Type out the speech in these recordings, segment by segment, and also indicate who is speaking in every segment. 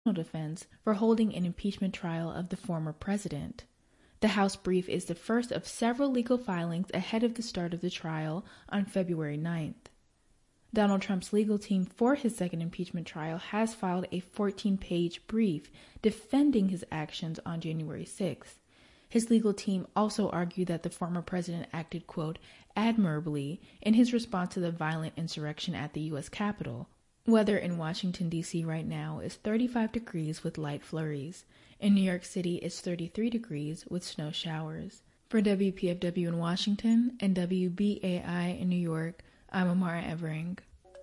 Speaker 1: defense for holding an impeachment trial of the former president. The House brief is the first of several legal filings ahead of the start of the trial on February 9th. Donald Trump's legal team for his second impeachment trial has filed a 14-page brief defending his actions on January 6th. His legal team also argued that the former president acted, quote, admirably in his response to the violent insurrection at the U.S. Capitol. Weather in Washington, D.C. right now is 35 degrees with light flurries. In New York City, it's 33 degrees with snow showers. For WPFW in Washington and WBAI in New York, I'm Amara Evering.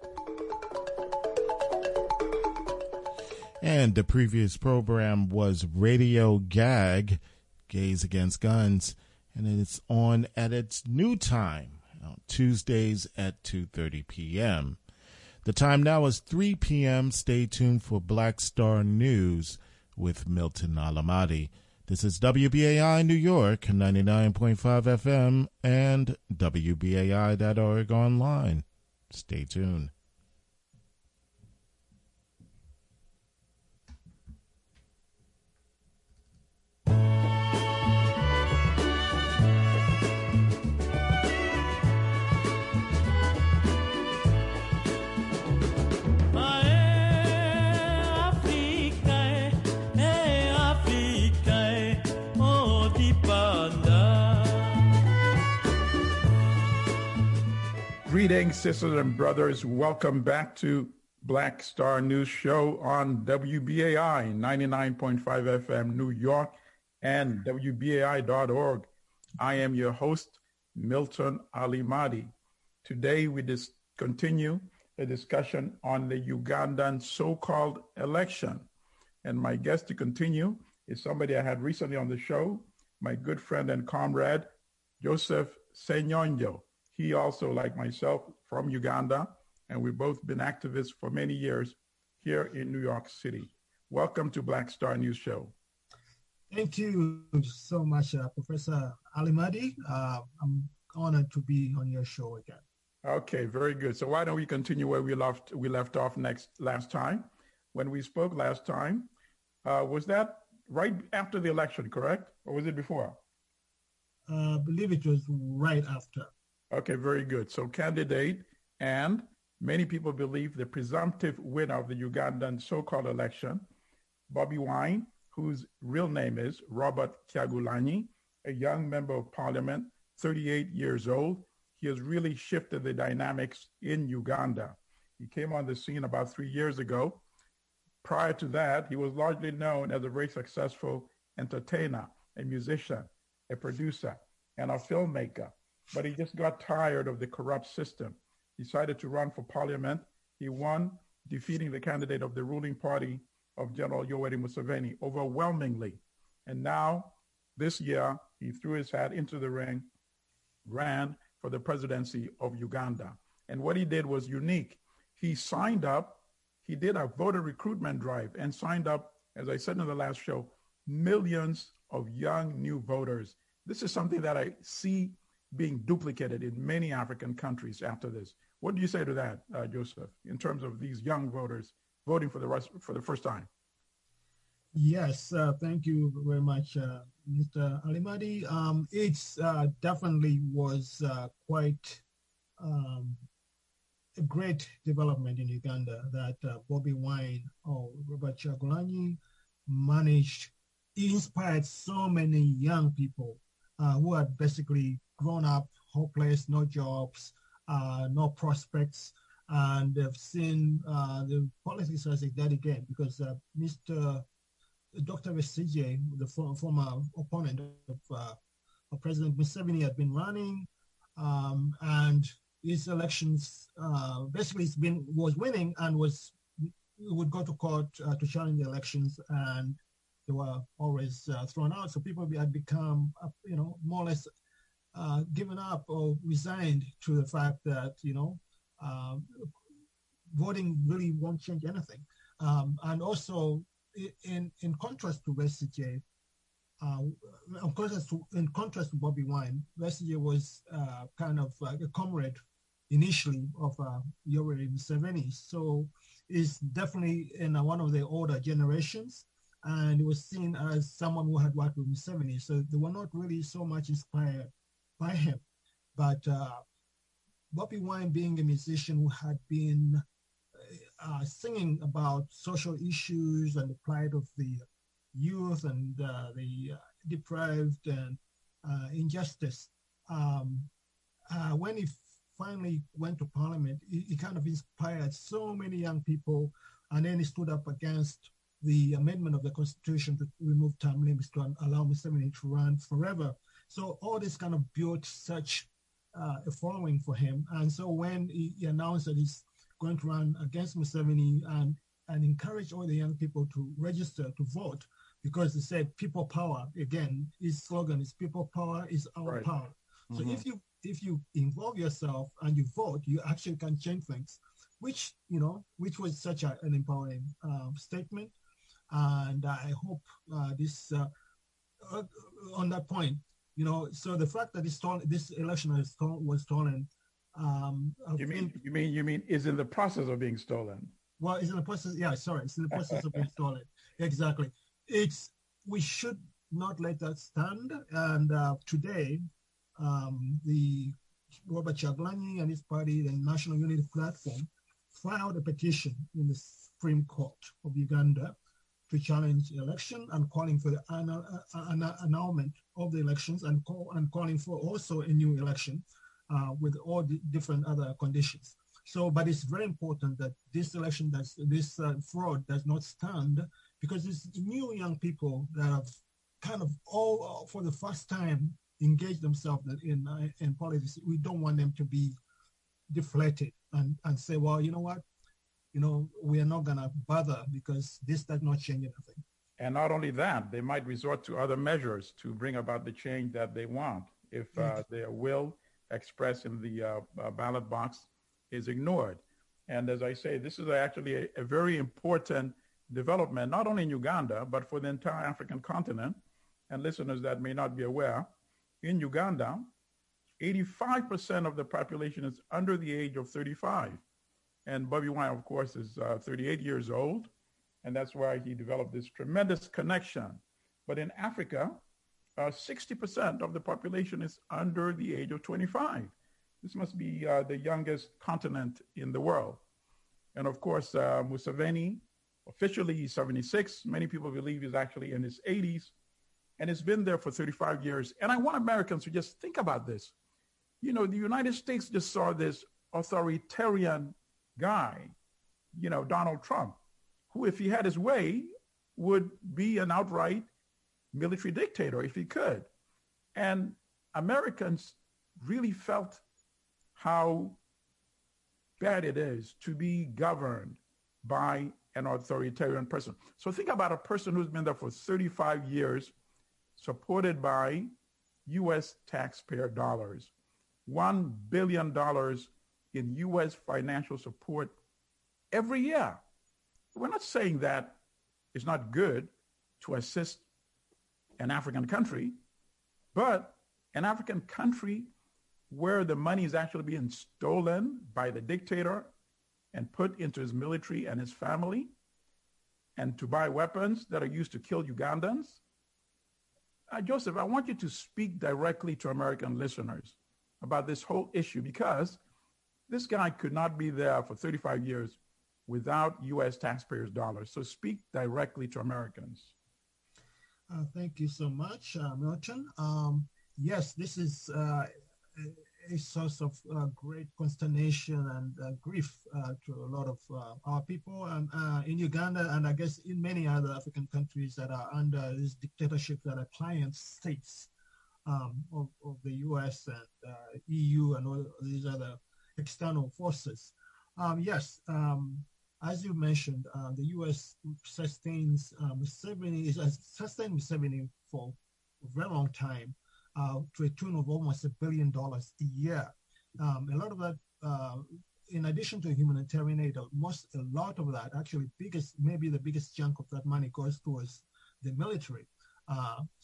Speaker 2: And the previous program was Radio Gag, Gays Against Guns, and it's on at its new time, on Tuesdays at 2:30 p.m. The time now is 3 p.m. Stay tuned for Black Star News with Milton Alamadi. This is WBAI New York, 99.5 FM, and WBAI.org online. Stay tuned.
Speaker 3: Greetings, sisters and brothers. Welcome back to Black Star News Show on WBAI 99.5 FM New York and WBAI.org. I am your host, Milton Alimadi. Today we continue a discussion on the Ugandan so-called election. And my guest to continue is somebody I had recently on the show, my good friend and comrade, Joseph Senyonjo. He also, like myself, from Uganda, and we've both been activists for many years here in New York City. Welcome to Black Star News Show.
Speaker 4: Thank you so much, Professor Alimadi. I'm honored to be on your show again.
Speaker 3: Okay, very good. So why don't we continue where we left off last time? When we spoke last time, was that right after the election, correct? Or was it before?
Speaker 4: I believe it was right after.
Speaker 3: Okay, very good. So candidate, and many people believe the presumptive winner of the Ugandan so-called election, Bobi Wine, whose real name is Robert Kyagulanyi, a young member of parliament, 38 years old. He has really shifted the dynamics in Uganda. He came on the scene about 3 years ago. Prior to that, he was largely known as a very successful entertainer, a musician, a producer, and a filmmaker. But he just got tired of the corrupt system. He decided to run for parliament. He won, defeating the candidate of the ruling party of General Yoweri Museveni overwhelmingly. And now, this year, he threw his hat into the ring, ran for the presidency of Uganda. And what he did was unique. He signed up, he did a voter recruitment drive and signed up, as I said in the last show, millions of young new voters. This is something that I see being duplicated in many African countries after this. What do you say to that, Joseph, in terms of these young voters voting for the first time?
Speaker 4: Yes, thank you very much, Mr. Alimadi. It's definitely was quite a great development in Uganda that Bobi Wine or Robert Kyagulanyi managed, inspired so many young people who had basically grown up hopeless, no jobs, no prospects, and they've seen the politics as a dead again because Dr. Besigye, the former opponent of President Museveni, had been running, and his elections basically was winning and would go to court to challenge the elections, and they were always thrown out. So people had become, more or less given up or resigned to the fact that, voting really won't change anything. And also, in contrast to Besigye, in contrast to Bobi Wine, Besigye was kind of like a comrade initially of Yoweri Museveni. So is definitely in one of the older generations, and he was seen as someone who had worked with Museveni. So they were not really so much inspired by him. But Bobi Wine, being a musician who had been singing about social issues and the plight of the youth and the deprived and injustice, when he finally went to Parliament, he kind of inspired so many young people, and then he stood up against the amendment of the Constitution to remove term limits to allow Museveni to run forever. So all this kind of built such a following for him. And so when he announced that he's going to run against Museveni and encourage all the young people to register to vote, because he said people power, again, his slogan is people power is our power. So if you involve yourself and you vote, you actually can change things, which was such an empowering statement. And I hope this on that point, so the fact that this election was stolen.
Speaker 3: You mean is in the process of being stolen?
Speaker 4: Well, it's in the process. Yeah, sorry, it's in the process of being stolen. Exactly. We should not let that stand. And today, the Robert Kyagulanyi and his party, the National Unity Platform, filed a petition in the Supreme Court of Uganda to challenge the election and calling for the annulment of the elections and calling for also a new election with all the different other conditions. So, but it's very important that this election, this fraud does not stand, because it's new young people that have kind of all for the first time engaged themselves in politics. We don't want them to be deflated and say, well, you know what? We are not going to bother because this does not change anything.
Speaker 3: And not only that, they might resort to other measures to bring about the change that they want if their will expressed in the ballot box is ignored. And as I say, this is actually a very important development, not only in Uganda, but for the entire African continent. And listeners that may not be aware, in Uganda, 85% of the population is under the age of 35. And Bobi Wine, of course, is 38 years old. And that's why he developed this tremendous connection. But in Africa, 60% of the population is under the age of 25. This must be the youngest continent in the world. And of course, Museveni, officially he's 76. Many people believe he's actually in his 80s. And it's been there for 35 years. And I want Americans to just think about this. The United States just saw this authoritarian guy, Donald Trump, who, if he had his way, would be an outright military dictator if he could. And Americans really felt how bad it is to be governed by an authoritarian person. So think about a person who's been there for 35 years, supported by U.S. taxpayer dollars, $1 billion in U.S. financial support every year. We're not saying that it's not good to assist an African country, but an African country where the money is actually being stolen by the dictator and put into his military and his family, and to buy weapons that are used to kill Ugandans. Joseph, I want you to speak directly to American listeners about this whole issue, because this guy could not be there for 35 years without U.S. taxpayers' dollars. So speak directly to Americans.
Speaker 4: Thank you so much, Milton. Yes, this is a source of great consternation and grief to a lot of our people in Uganda, and I guess in many other African countries that are under this dictatorship that are client states of the U.S. and EU and all these other external forces. Yes, as you mentioned, the U.S. sustains Museveni for a very long time, to a tune of almost $1 billion a year. A lot of that, in addition to humanitarian aid, a lot of that, actually, maybe the biggest chunk of that money goes towards the military.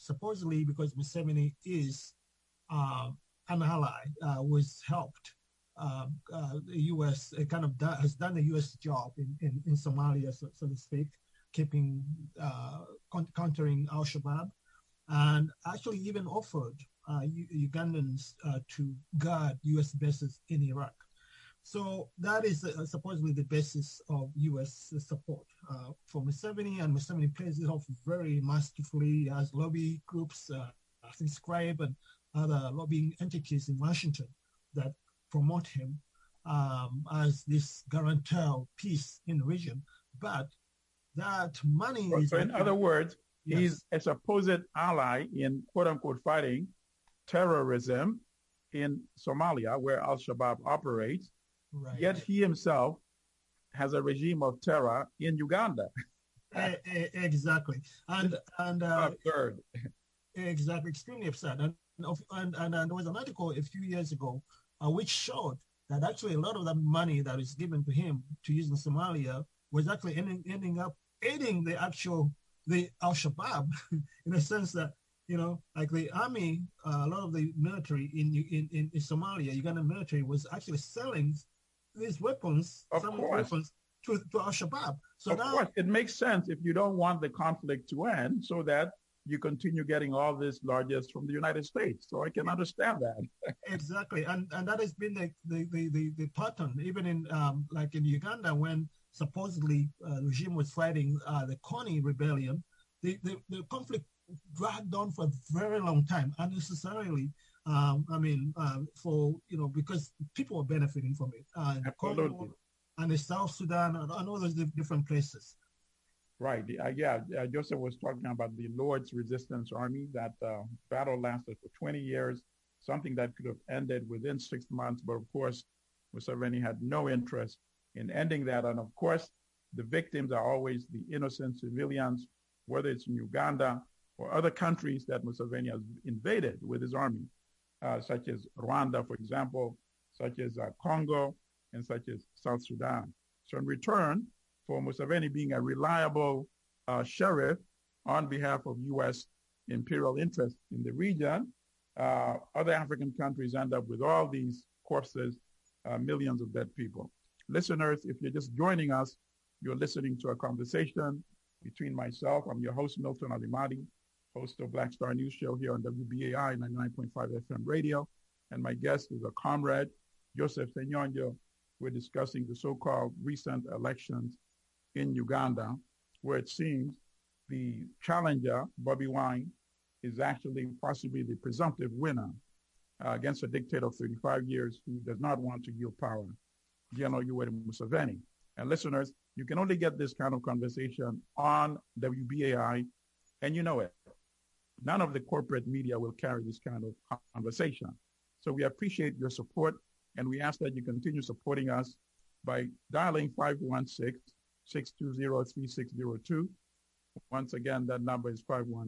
Speaker 4: Supposedly because Museveni is an ally, was helped the U.S. Has done the U.S. job in Somalia, so to speak, keeping countering Al-Shabaab, and actually even offered Ugandans to guard U.S. bases in Iraq. So that is supposedly the basis of U.S. support for Museveni, and Museveni plays it off very masterfully as lobby groups, I think Scribe and other lobbying entities in Washington that promote him as this guarantor of peace in the region. But that money is...
Speaker 3: So in other words,
Speaker 4: yes.
Speaker 3: He's a supposed ally in quote-unquote fighting terrorism in Somalia, where Al-Shabaab operates.
Speaker 4: Right.
Speaker 3: Yet he himself has a regime of terror in Uganda.
Speaker 4: Exactly. And
Speaker 3: absurd.
Speaker 4: Exactly, extremely absurd. And there was an article a few years ago which showed that actually a lot of the money that is given to him to use in Somalia was actually ending up aiding the Al-Shabaab in a sense that, like the army, a lot of the military in Somalia, Ugandan military was actually selling these weapons, weapons to Al-Shabaab. So
Speaker 3: of course, it makes sense if you don't want the conflict to end, so that you continue getting all this largesse from the United States. So I can understand that.
Speaker 4: Exactly, and that has been the pattern, even in like in Uganda, when supposedly the regime was fighting the Kony rebellion. The conflict dragged on for a very long time, unnecessarily. Because people were benefiting from it.
Speaker 3: Absolutely.
Speaker 4: Congo and the South Sudan and all those different places.
Speaker 3: Right. Joseph was talking about the Lord's Resistance Army. That battle lasted for 20 years, something that could have ended within 6 months. But of course, Museveni had no interest in ending that. And of course, the victims are always the innocent civilians, whether it's in Uganda or other countries that Museveni has invaded with his army, such as Rwanda, for example, such as Congo, and such as South Sudan. So in return for Museveni being a reliable sheriff on behalf of U.S. imperial interests in the region, other African countries end up with all these corpses, millions of dead people. Listeners, if you're just joining us, you're listening to a conversation between myself, I'm your host, Milton Alimadi, host of Black Star News Show here on WBAI 99.5 FM radio, and my guest is a comrade, Joseph Senyonyo. We're discussing the so-called recent elections in Uganda, where it seems the challenger, Bobi Wine, is actually possibly the presumptive winner against a dictator of 35 years who does not want to yield power, General Yoweri Museveni. And listeners, you can only get this kind of conversation on WBAI, and you know it. None of the corporate media will carry this kind of conversation. So we appreciate your support, and we ask that you continue supporting us by dialing 516-620-3602. Once again, that number is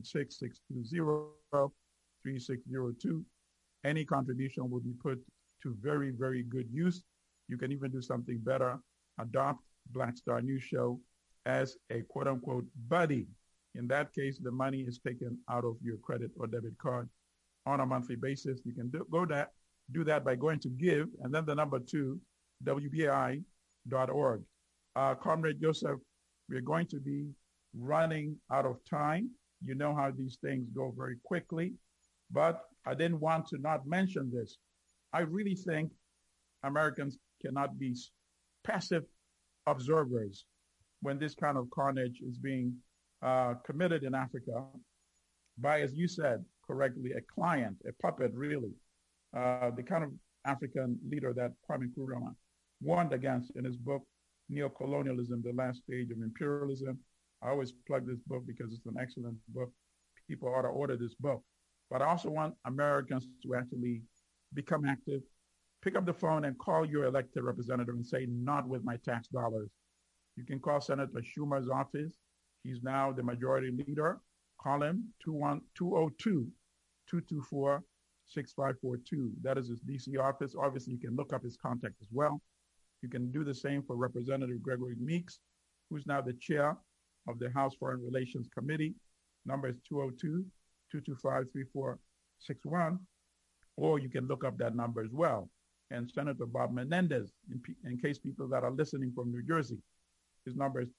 Speaker 3: 516-620-3602. Any contribution will be put to very, very good use. You can even do something better. Adopt Black Star News Show as a quote-unquote buddy. In that case, the money is taken out of your credit or debit card on a monthly basis. You can do that by going to give, and then the number 2, WBAI.org. Comrade Joseph, we're going to be running out of time. You know how these things go very quickly, but I didn't want to not mention this. I really think Americans cannot be passive observers when this kind of carnage is being committed in Africa by, as you said correctly, a client, a puppet, really. The kind of African leader that Kwame Nkrumah warned against in his book, Neocolonialism, The Last Stage of Imperialism. I always plug this book because it's an excellent book. People ought to order this book. But I also want Americans to actually become active, pick up the phone and call your elected representative and say, not with my tax dollars. You can call Senator Schumer's office. He's now the majority leader. Call him, 202-224-6542. That is his DC office. Obviously, you can look up his contact as well. You can do the same for Representative Gregory Meeks, who's now the chair of the House Foreign Relations Committee. Number is 202-225-3461. Or you can look up that number as well. and Senator Bob Menendez, in case people that are listening from New Jersey. His number is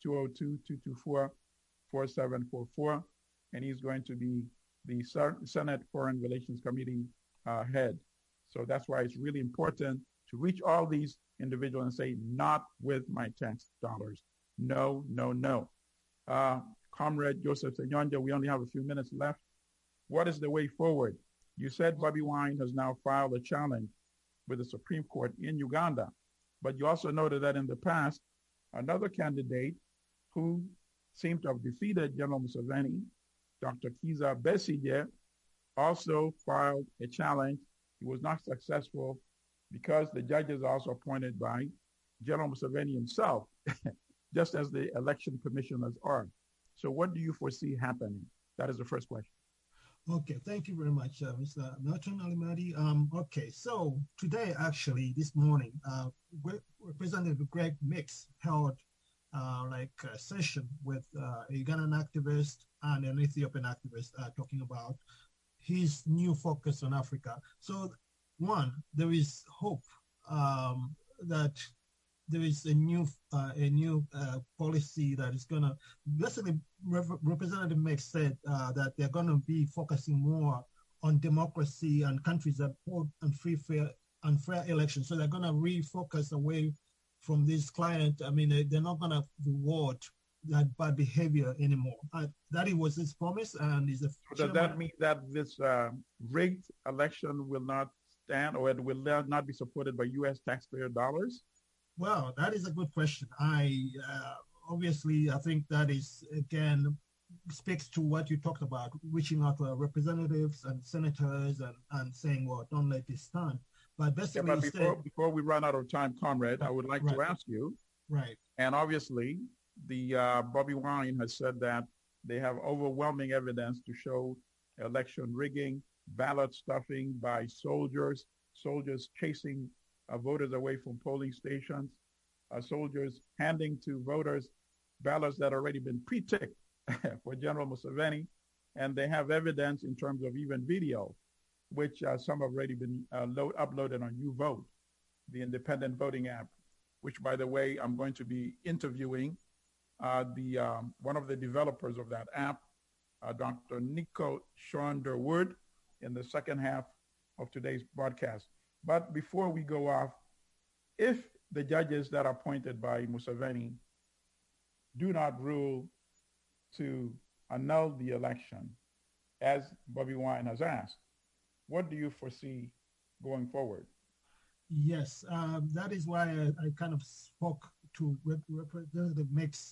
Speaker 3: 202-224-4744, and he's going to be the Senate Foreign Relations Committee head. So that's why it's really important to reach all these individuals and say, not with my tax dollars. No, no, no. Comrade Joseph Senyonja, we only have a few minutes left. What is the way forward? You said Bobi Wine has now filed a challenge with the Supreme Court in Uganda, but you also noted that in the past, another candidate who seemed to have defeated General Museveni, Dr. Kizza Besigye, also filed a challenge. He was not successful because the judges are also appointed by General Museveni himself, just as the election commissioners are. So what do you foresee happening? That is the first question.
Speaker 4: Okay, thank you very much, Mr. Milton Alimadi. Okay, so today, actually, this morning, Representative Greg Mix held a session with a Ugandan activist and an Ethiopian activist talking about his new focus on Africa. So, one, there is hope that there is a new policy that is going to basically. Representative Mix said that they're going to be focusing more on democracy and countries that hold and fair elections. So they're going to refocus away from this client. I mean, they're not going to reward that bad behavior anymore. That was his promise, and is.
Speaker 3: Does that mean that this rigged election will not stand, or it will not be supported by U.S. taxpayer dollars?
Speaker 4: Well, that is a good question. Obviously, I think that is, again, speaks to what you talked about, reaching out to representatives and senators and saying, well, don't let this stand. But basically,
Speaker 3: before we run out of time, Comrade, I would like to ask you.
Speaker 4: Right.
Speaker 3: And obviously, the Bobi Wine has said that they have overwhelming evidence to show election rigging, ballot stuffing by soldiers chasing voters away from polling stations, soldiers handing to voters ballots that already been pre-ticked for General Museveni, and they have evidence in terms of even video, which some have already been uploaded on YouVote, the independent voting app, which, by the way, I'm going to be interviewing one of the developers of that app, Dr. Nico Schonderwood, in the second half of today's broadcast. But before we go off, if the judges that are appointed by Museveni do not rule to annul the election, as Bobi Wine has asked, what do you foresee going forward?
Speaker 4: Yes, that is why I kind of spoke to Representative Mix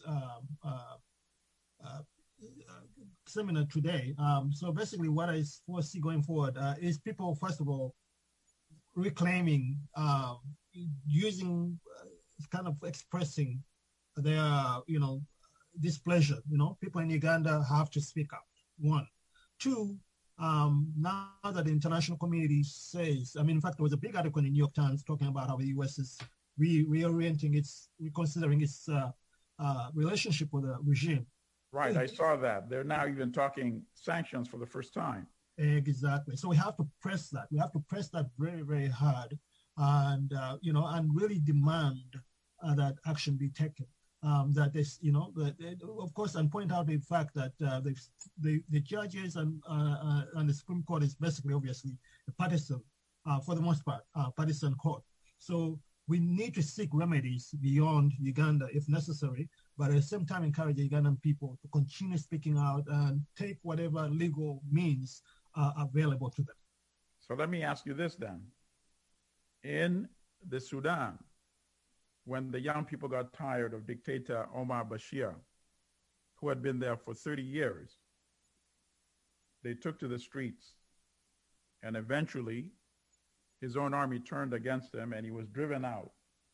Speaker 4: seminar today. So basically what I foresee going forward is people, first of all, reclaiming, using, kind of expressing their, displeasure. People in Uganda have to speak up. One. Two, now that the international community says, in fact, there was a big article in the New York Times talking about how the U.S. is reconsidering its relationship with the regime.
Speaker 3: Right, I saw that. They're now even talking sanctions for the first time.
Speaker 4: Exactly. So we have to press that. We have to press that very, very hard, and and really demand that action be taken. That is, of course, and point out the fact that the judges and the Supreme Court is basically, obviously, a partisan, for the most part, partisan court. So we need to seek remedies beyond Uganda if necessary, but at the same time encourage the Ugandan people to continue speaking out and take whatever legal means are available to them.
Speaker 3: So let me ask you this then. In the Sudan, when the young people got tired of dictator Omar Bashir, who had been there for 30 years, they took to the streets, and eventually his own army turned against him and he was driven out.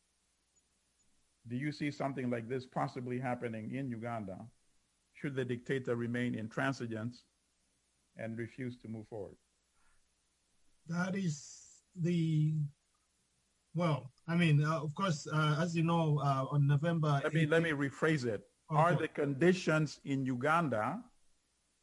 Speaker 3: Do you see something like this possibly happening in Uganda should the dictator remain intransigent and refuse to move forward?
Speaker 4: That is of course, as you know, on November...
Speaker 3: Let me rephrase it. Okay. Are the conditions in Uganda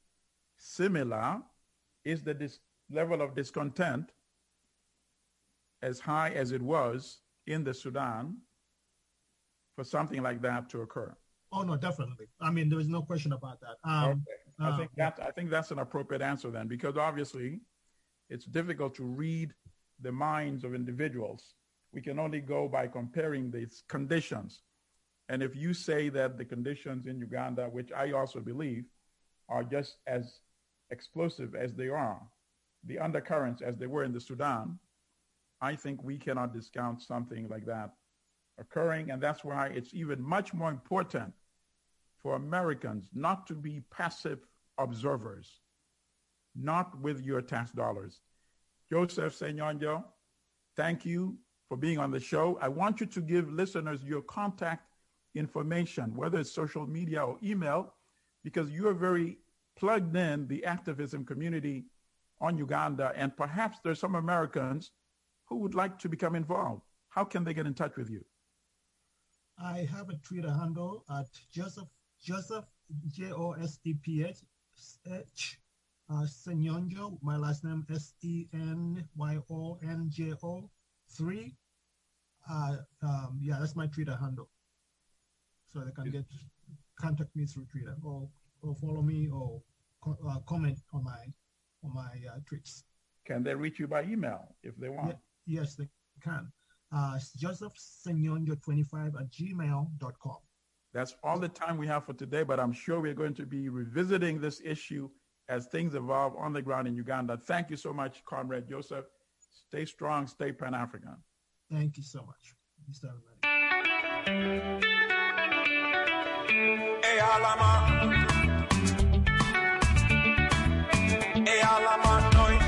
Speaker 3: similar? Is the level of discontent as high as it was in the Sudan for something like that to occur?
Speaker 4: Oh no, definitely. I mean, there is no question about that.
Speaker 3: Okay. I think that's an appropriate answer then, because obviously it's difficult to read the minds of individuals. We can only go by comparing these conditions. And if you say that the conditions in Uganda, which I also believe, are just as explosive as they are, the undercurrents as they were in the Sudan, I think we cannot discount something like that occurring. And that's why it's even much more important for Americans not to be passive observers, not with your tax dollars. Joseph Senyonjo, thank you for being on the show. I want you to give listeners your contact information, whether it's social media or email, because you're very plugged in the activism community on Uganda, and perhaps there's some Americans who would like to become involved. How can they get in touch with you?
Speaker 4: I have a Twitter handle at Joseph JOSEPH Senyonjo. My last name SENYONJO 3. That's my Twitter handle. So they can contact me through Twitter or follow me or comment on my tweets.
Speaker 3: Can they reach you by email if they want?
Speaker 4: Yes, they can. josephsenyonjo25@gmail.com.
Speaker 3: That's all the time we have for today, but I'm sure we're going to be revisiting this issue as things evolve on the ground in Uganda. Thank you so much, Comrade Joseph. Stay strong, stay Pan-African.
Speaker 4: Thank you so much, Mr. Almani.
Speaker 5: Hey, Alama. Hey, Alama, noi.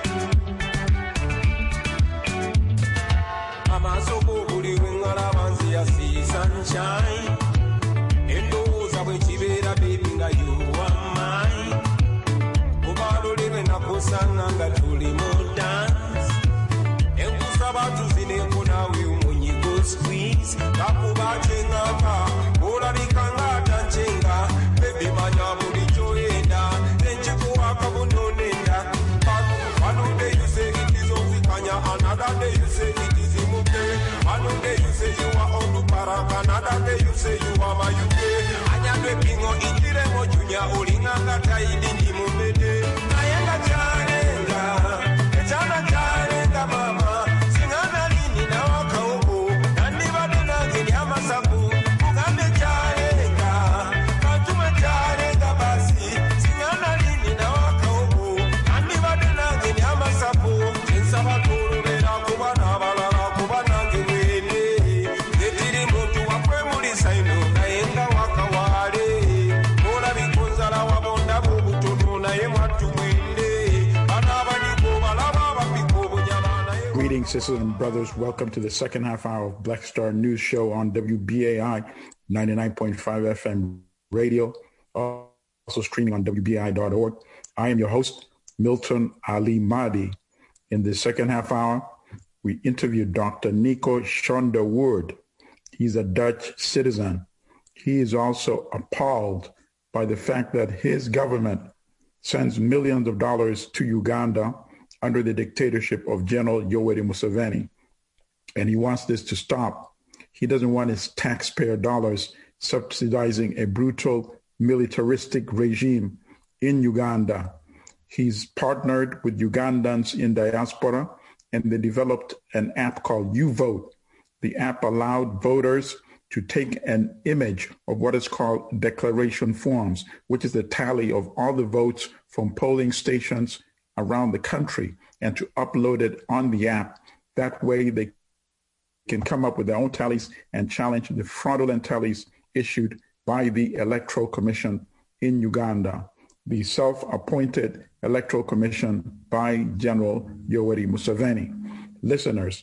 Speaker 5: Mama so buri wingala banzi ya see sunshine. Endoza bwe kibera baby nga you are mine. Ubalo live na kusanga nga tuli mo dance. Enkusaba tuzine kuna we umunyigo squeeze. Kakuba chengaka, ola bikanga tanchenga. Baby manya buri choenda, enchiko wakabunonenda. One day you say it is Ovikanya, another day you say it is Imuke. One day you say you are Oduparaka, another day you say you are Mayuke. Anyadwe pingo itire mo junya olinganga taidi ndi mumede. Nayenga charenga, echana charenga mama. Singana lini na waka uko, nani bade na gini ama sabu. Kugande charenga, kantuma charenga basi. Singana lini na waka uko, nani bade na gini ama sabu. Jinsa bakuru bera kubana balala kubana ngewene. Getiri mtu wakwe muli saino, nayenga waka wale. Mola bikunzala wabonda bubutono na ye mwatu mwende. Anabanyiko balaba bapiko bunyamana ye.
Speaker 3: Greetings, sisters and brothers. Welcome to the second half hour of Black Star News Show on WBAI 99.5 FM radio, also streaming on WBAI.org. I am your host, Milton Ali Mahdi. In the second half hour, we interviewed Dr. Nico Schonderwoord. He's a Dutch citizen. He is also appalled by the fact that his government sends millions of dollars to Uganda under the dictatorship of General Yoweri Museveni. And he wants this to stop. He doesn't want his taxpayer dollars subsidizing a brutal militaristic regime in Uganda. He's partnered with Ugandans in diaspora, and they developed an app called YouVote. The app allowed voters to take an image of what is called declaration forms, which is the tally of all the votes from polling stations around the country, and to upload it on the app. That way they can come up with their own tallies and challenge the fraudulent tallies issued by the Electoral Commission in Uganda, the self-appointed Electoral Commission by General Yoweri Museveni. Listeners,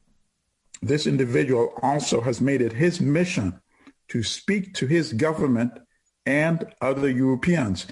Speaker 3: this individual also has made it his mission to speak to his government and other Europeans,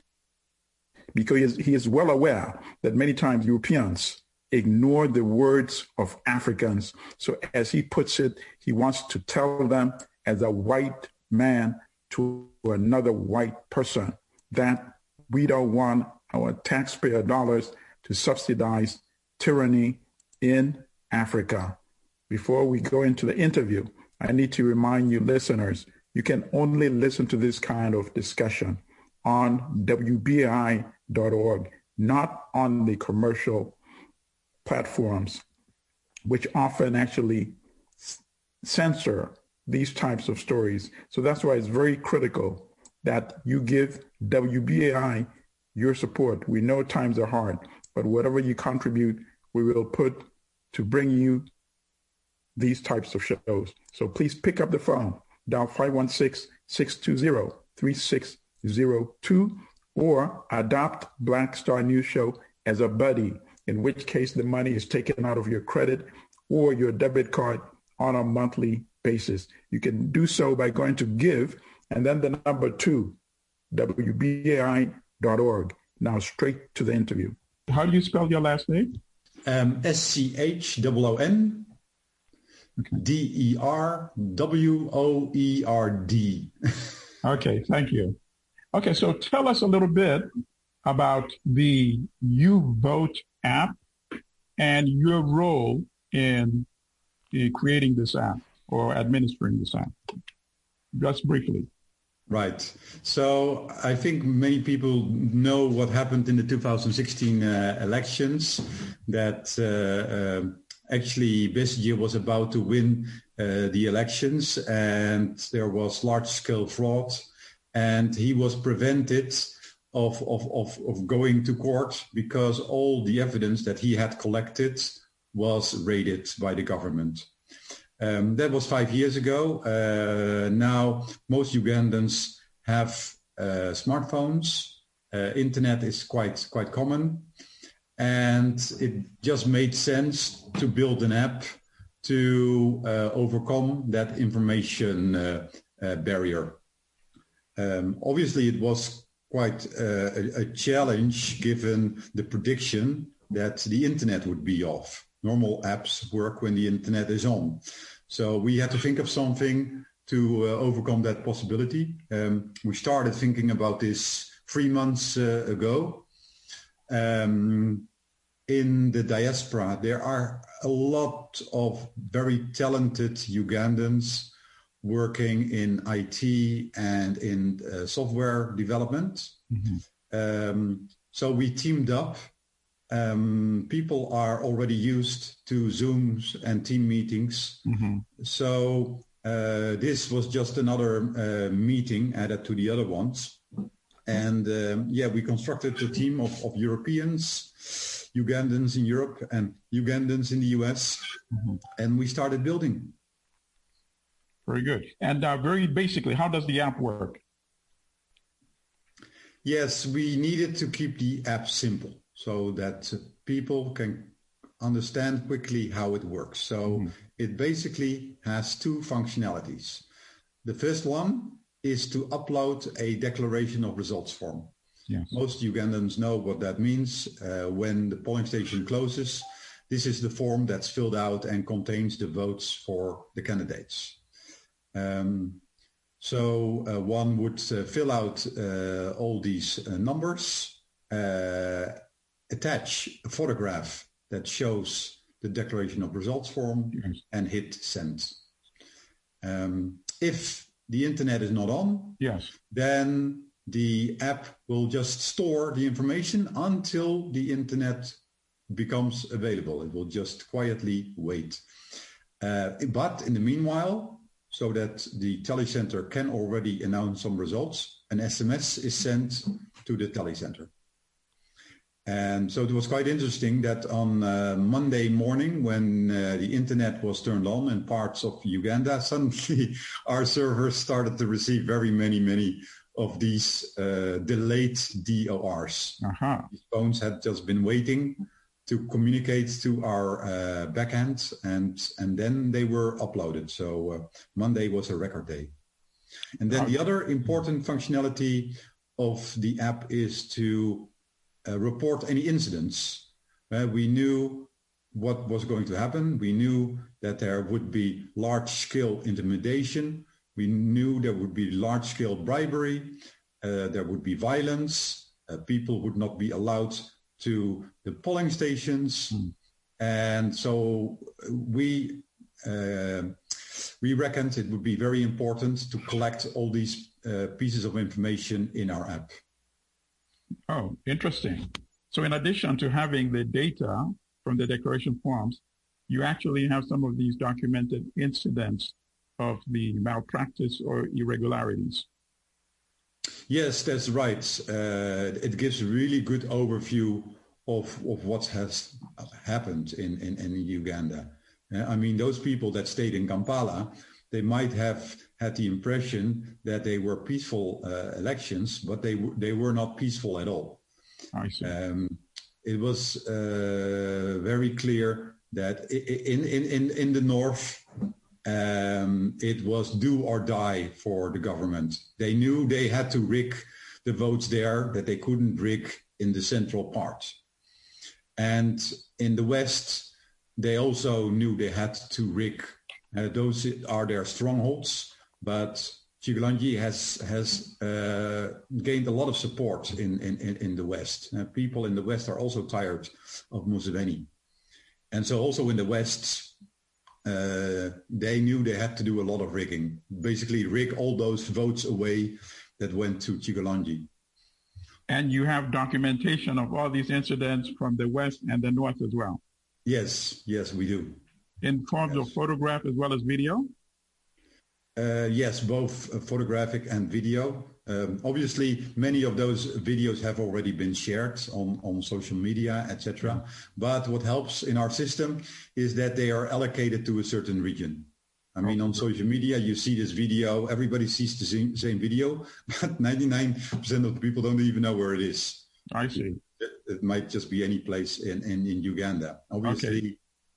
Speaker 3: because he is well aware that many times Europeans ignore the words of Africans. So as he puts it, he wants to tell them as a white man to another white person that we don't want our taxpayer dollars to subsidize tyranny in Africa. Before we go into the interview, I need to remind you listeners, you can only listen to this kind of discussion on WBAI.org, not on the commercial platforms, which often actually censor these types of stories. So that's why it's very critical that you give WBAI your support. We know times are hard, but whatever you contribute, we will put to bring you these types of shows. So please pick up the phone, dial 516-620-3602, or adopt Black Star News Show as a buddy, in which case the money is taken out of your credit or your debit card on a monthly basis. You can do so by going to give and then the number 2, WBAI.org. Now straight to the interview. How do you spell your last name?
Speaker 6: SCHOON DERWOERD.
Speaker 3: Okay, thank you. Okay, so tell us a little bit about the YouVote app and your role in creating this app or administering this app. Just briefly.
Speaker 6: Right. So I think many people know what happened in the 2016 elections, that actually Besigye was about to win the elections, and there was large-scale fraud, and he was prevented of going to court because all the evidence that he had collected was raided by the government. That was 5 years ago. Now most Ugandans have smartphones. Internet is quite common, and it just made sense to build an app to overcome that information barrier. Obviously, it was quite a challenge given the prediction that the internet would be off. Normal apps work when the internet is on. So we had to think of something to overcome that possibility. We started thinking about this 3 months ago. In the diaspora, there are a lot of very talented Ugandans working in IT and in software development. Mm-hmm. So we teamed up. People are already used to Zooms and team meetings. Mm-hmm. So this was just another meeting added to the other ones. And we constructed a team of Europeans, Ugandans in Europe and Ugandans in the US, mm-hmm. and we started building.
Speaker 3: Very good. And very basically, how does the app work?
Speaker 6: Yes, we needed to keep the app simple so that people can understand quickly how it works. So it basically has 2 functionalities. The first one is to upload a declaration of results form. Yes. Most Ugandans know what that means. When the polling station closes, this is the form that's filled out and contains the votes for the candidates. So one would fill out all these numbers, attach a photograph that shows the declaration of results form, yes. and hit send. If the internet is not on, yes. then the app will just store the information until the internet becomes available. It will just quietly wait. But in the meanwhile, so that the tally center can already announce some results, an SMS is sent to the tally center. And so it was quite interesting that on Monday morning, when the internet was turned on in parts of Uganda, suddenly our servers started to receive very many of these delayed DORs. Uh-huh. These phones had just been waiting to communicate to our backend, and then they were uploaded. So Monday was a record day. And then the other important functionality of the app is to report any incidents. We knew what was going to happen. We knew that there would be large-scale intimidation. We knew there would be large-scale bribery. There would be violence. People would not be allowed to the polling stations. And so we reckoned it would be very important to collect all these pieces of information in our app.
Speaker 3: Oh, interesting. So in addition to having the data from the declaration forms, you actually have some of these documented incidents of the malpractice or irregularities.
Speaker 6: Yes, that's right. It gives a really good overview of what has happened in Uganda. I mean, those people that stayed in Kampala, they might have had the impression that they were peaceful elections, but they were not peaceful at all.
Speaker 3: I see.
Speaker 6: It was very clear that in the north, it was do or die for the government. They knew they had to rig the votes there, that they couldn't rig in the central part. And in the west, they also knew they had to rig. Those are their strongholds, but Chigulangi has gained a lot of support in the West. People in the West are also tired of Museveni. And so also in the West, they knew they had to do a lot of rigging, basically rig all those votes away that went to Chigulangi.
Speaker 3: And you have documentation of all these incidents from the West and the North as well?
Speaker 6: Yes, we do.
Speaker 3: In forms of photograph as well as video?
Speaker 6: Yes, both photographic and video. Obviously, many of those videos have already been shared on social media, etc. But what helps in our system is that they are allocated to a certain region. I mean, on social media, you see this video, everybody sees the same video, but 99% of the people don't even know where it is.
Speaker 3: I see.
Speaker 6: It might just be any place in Uganda. Obviously,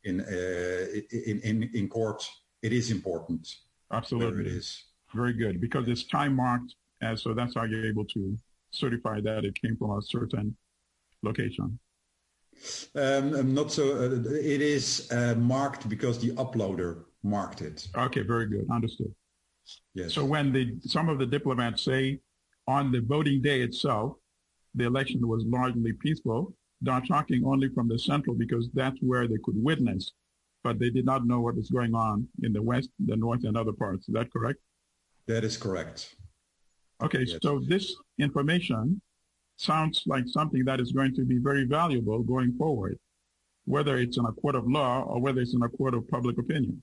Speaker 6: in court, it is important.
Speaker 3: Absolutely.
Speaker 6: It is.
Speaker 3: Very good, because it's time marked, and so that's how you're able to certify that it came from a certain location.
Speaker 6: Not so. It is marked because the uploader marked it.
Speaker 3: Okay, very good. Understood.
Speaker 6: Yes.
Speaker 3: So when some of the diplomats say on the voting day itself, the election was largely peaceful, they're talking only from the central because that's where they could witness, but they did not know what was going on in the West, the North, and other parts. Is that correct?
Speaker 6: That is correct.
Speaker 3: Okay, yes. So this information sounds like something that is going to be very valuable going forward, whether it's in a court of law or whether it's in a court of public opinion.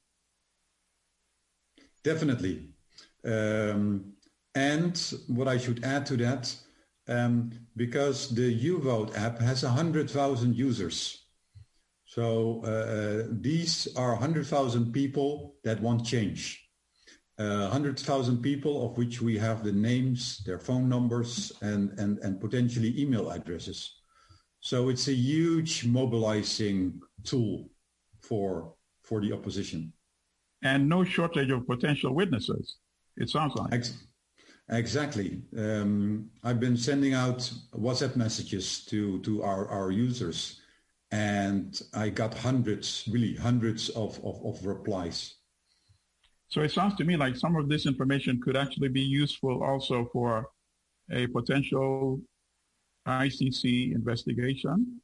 Speaker 6: Definitely. And what I should add to that, because the YouVote app has 100,000 users. So these are 100,000 people that want change. 100,000 people of which we have the names, their phone numbers, and potentially email addresses. So it's a huge mobilizing tool for the opposition.
Speaker 3: And no shortage of potential witnesses, it sounds like.
Speaker 6: Exactly. I've been sending out WhatsApp messages to our users, and I got hundreds of replies.
Speaker 3: So it sounds to me like some of this information could actually be useful also for a potential ICC investigation.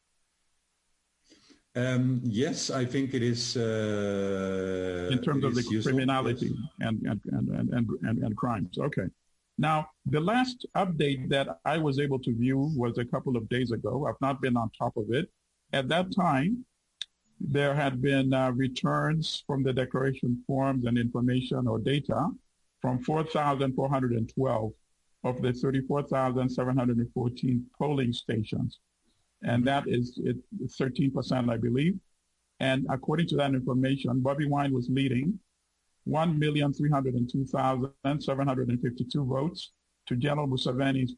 Speaker 6: Yes, I think it is.
Speaker 3: In terms of the criminality, yes. and crimes. Okay. Now, the last update that I was able to view was a couple of days ago. I've not been on top of it. At that time, there had been returns from the declaration forms and information or data from 4,412 of the 34,714 polling stations. And that is 13%, I believe. And according to that information, Bobi Wine was leading 1,302,752 votes to General Museveni's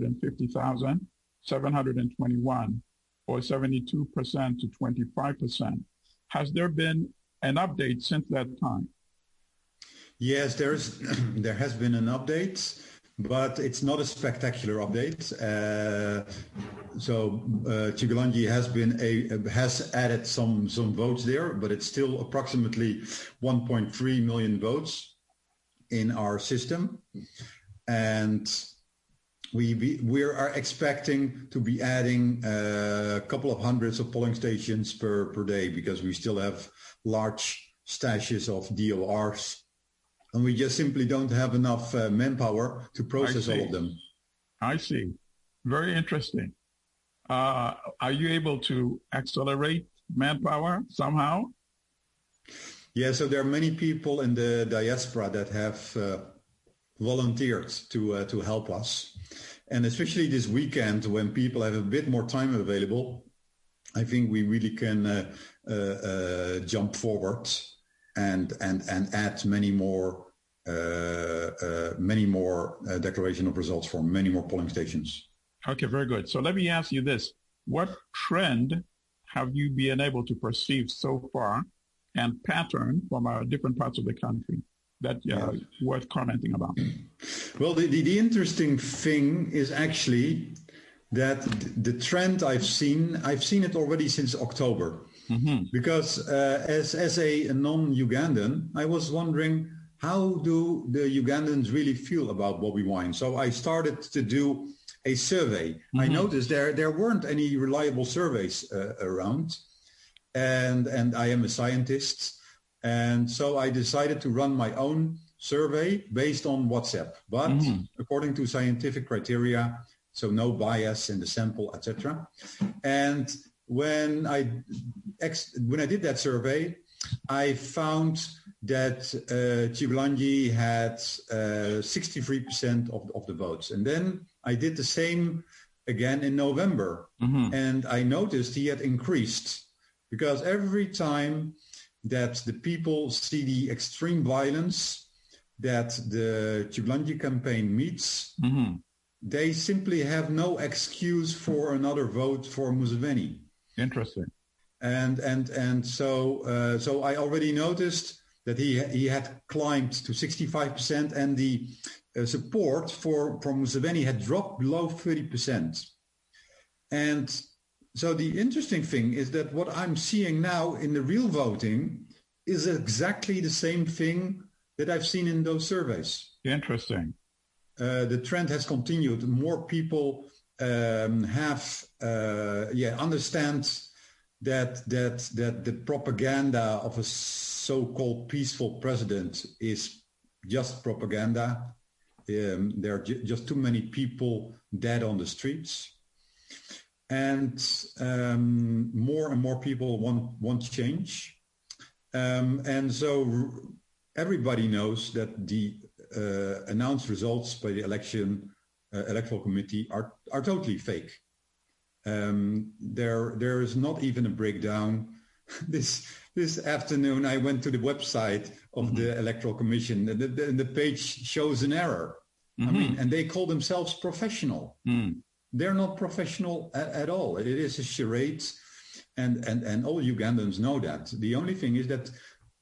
Speaker 3: 450,721, or 72% to 25%. Has there been an update since that time?
Speaker 6: Yes, there has been an update, but it's not a spectacular update. So Chigulangi has added some votes there, but it's still approximately 1.3 million votes in our system. And we are expecting to be adding a couple of hundreds of polling stations per day, because we still have large stashes of DORs, and we just simply don't have enough manpower to process all of them.
Speaker 3: I see. Very interesting. Are you able to accelerate manpower somehow?
Speaker 6: Yeah, so there are many people in the diaspora that have volunteered to help us. And especially this weekend, when people have a bit more time available, I think we really can jump forward and add many more declaration of results for many more polling stations.
Speaker 3: Okay, very good. So let me ask you this. What trend have you been able to perceive so far and pattern from different parts of the country that worth commenting about?
Speaker 6: Well, the interesting thing is actually that the trend I've seen it already since October. Mm-hmm. Because as a non-Ugandan, I was wondering, how do the Ugandans really feel about Bobi Wine? So I started to do a survey. Mm-hmm. I noticed there weren't any reliable surveys around, and I am a scientist, and so I decided to run my own survey based on WhatsApp, but according to scientific criteria, so no bias in the sample, etc. And when I did that survey, I found that Chibulanji had 63% of the votes. And then I did the same again in November. Mm-hmm. And I noticed he had increased, because every time that the people see the extreme violence that the Chibulanji campaign meets, mm-hmm. they simply have no excuse for another vote for Museveni.
Speaker 3: Interesting.
Speaker 6: And so I already noticed that he had climbed to 65%, and the support for Museveni had dropped below 30%. And so the interesting thing is that what I'm seeing now in the real voting is exactly the same thing that I've seen in those surveys.
Speaker 3: Interesting.
Speaker 6: The trend has continued. More people understand that the propaganda of a so-called peaceful president is just propaganda. There are just too many people dead on the streets, and more and more people want change. And so everybody knows that the announced results by the electoral committee are totally fake. There is not even a breakdown. This afternoon, I went to the website of mm-hmm. the Electoral Commission, and the page shows an error. Mm-hmm. I mean, and they call themselves professional. Mm. They're not professional at all. It is a charade, and all Ugandans know that. The only thing is that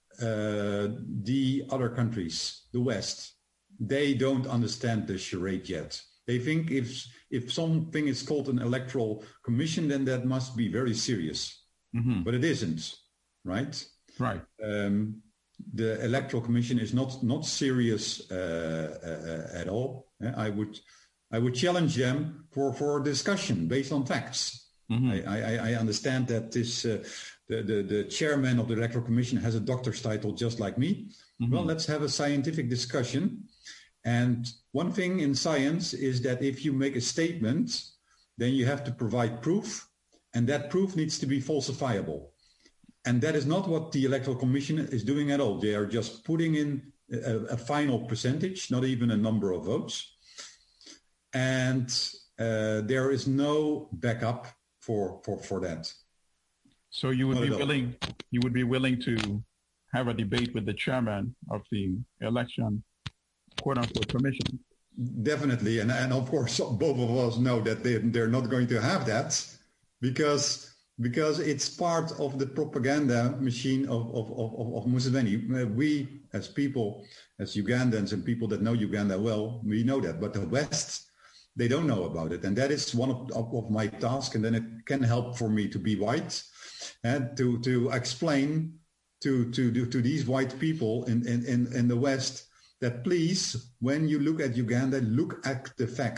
Speaker 6: the other countries, the West, they don't understand the charade yet. They think if something is called an electoral commission, then that must be very serious. Mm-hmm. But it isn't, right?
Speaker 3: Right.
Speaker 6: The electoral commission is not serious at all. I would challenge them for a discussion based on facts. Mm-hmm. I understand that this the chairman of the electoral commission has a doctor's title just like me. Mm-hmm. Well, let's have a scientific discussion. And one thing in science is that if you make a statement, then you have to provide proof, and that proof needs to be falsifiable. And that is not what the Electoral Commission is doing at all. They are just putting in a final percentage, not even a number of votes. And there is no backup for that.
Speaker 3: So you would be willing to have a debate with the chairman of the election quote-unquote commission?
Speaker 6: Definitely, and of course both of us know that they're not going to have that, because it's part of the propaganda machine of Museveni. We as people, as Ugandans and people that know Uganda well, we know that, but the West, they don't know about it, and that is one of my tasks. And then it can help for me to be white and to explain to these white people in the West that please, when you look at Uganda, look at the facts.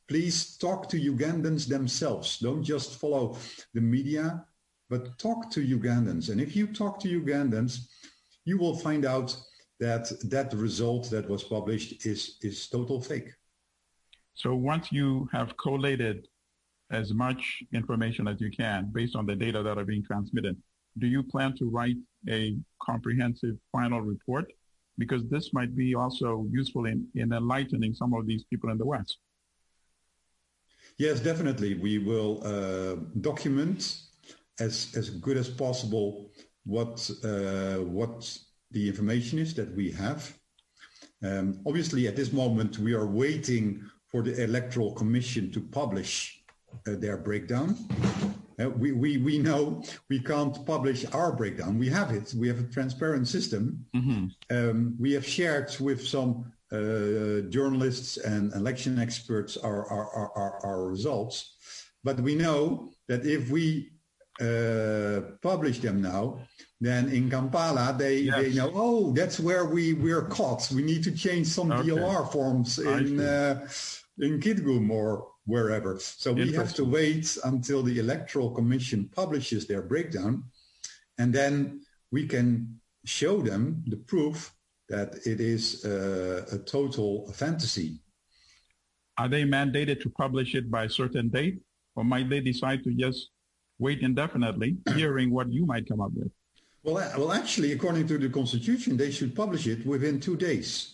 Speaker 6: please talk to Ugandans themselves. Don't just follow the media, but talk to Ugandans. And if you talk to Ugandans, you will find out that that result that was published is total fake.
Speaker 3: So once you have collated as much information as you can based on the data that are being transmitted, do you plan to write a comprehensive final report? Because this might be also useful in enlightening some of these people in the West.
Speaker 6: Yes, definitely. We will document as good as possible what the information is that we have. Obviously, at this moment, we are waiting for the Electoral Commission to publish their breakdown. We know we can't publish our breakdown. We have it. We have a transparent system. Mm-hmm. We have shared with some journalists and election experts our results. But we know that if we publish them now, then in Kampala they know, oh, that's where we're caught. We need to change some DOR forms in Kitgum or wherever. So we have to wait until the Electoral Commission publishes their breakdown, and then we can show them the proof that it is a total fantasy.
Speaker 3: Are they mandated to publish it by a certain date, or might they decide to just wait indefinitely, hearing what you might come up with?
Speaker 6: Well, actually, according to the Constitution, they should publish it within 2 days.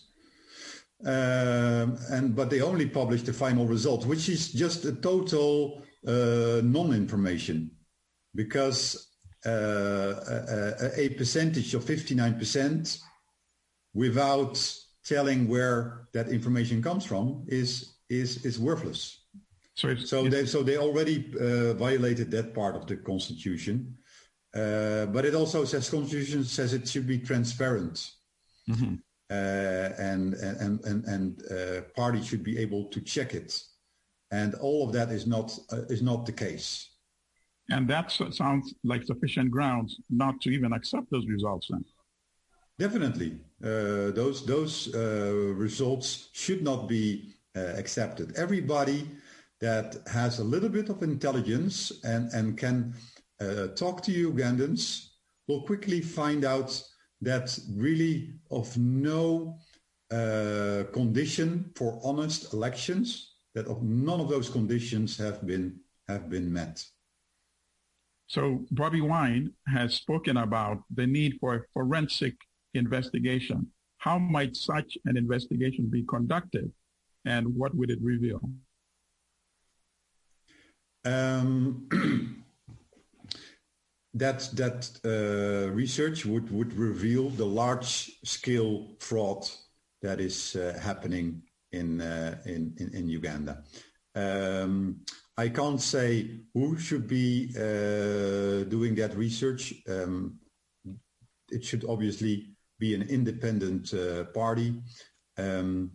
Speaker 6: But they only publish the final result, which is just a total non-information, because a percentage of 59% without telling where that information comes from is worthless. So they already violated that part of the Constitution. But it also says, Constitution says it should be transparent. Mm-hmm. And parties should be able to check it, and all of that is not the case.
Speaker 3: And that sounds like sufficient grounds not to even accept those results. Then,
Speaker 6: definitely, those results should not be accepted. Everybody that has a little bit of intelligence and can talk to Ugandans will quickly find out that really of no condition for honest elections, that of none of those conditions have been met.
Speaker 3: So Bobi Wine has spoken about the need for a forensic investigation. How might such an investigation be conducted, and what would it reveal? That
Speaker 6: research would reveal the large-scale fraud that is happening in Uganda. I can't say who should be doing that research. It should obviously be an independent party. The